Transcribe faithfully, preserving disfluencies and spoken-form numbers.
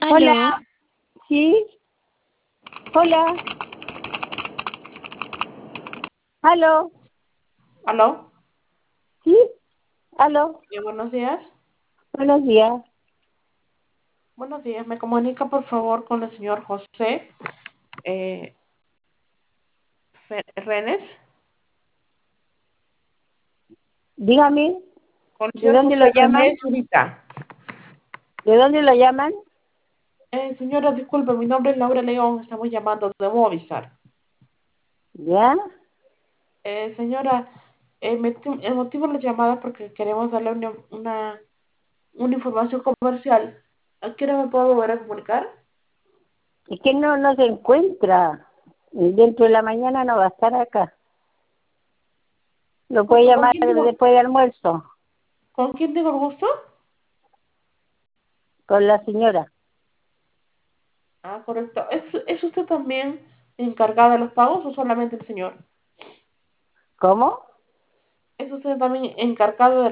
Hola, Aló, sí, hola, aló, aló, sí, aló, eh, buenos días. buenos días. Buenos días, me comunica por favor con el señor José eh, Fe- Renes. Dígame, Con el ¿de señor dónde lo José llaman? Renes Zurita. ¿De dónde lo llaman? Eh, señora, disculpe, mi nombre es Laura León, estamos llamando de Movistar. ¿Ya? Eh, señora, eh, me- el motivo de la llamada es porque queremos darle una, una, una información comercial. ¿A qué hora me puedo volver a comunicar? Es que no, no se encuentra. Dentro de la mañana no va a estar acá. Lo puede Disculpe, ¿con llamar quién tengo, después de almuerzo, con quién tengo el gusto? con la señora. Ah, correcto. ¿Es, es usted también encargada de los pagos o solamente el señor? ¿Cómo? ¿Es usted también encargado de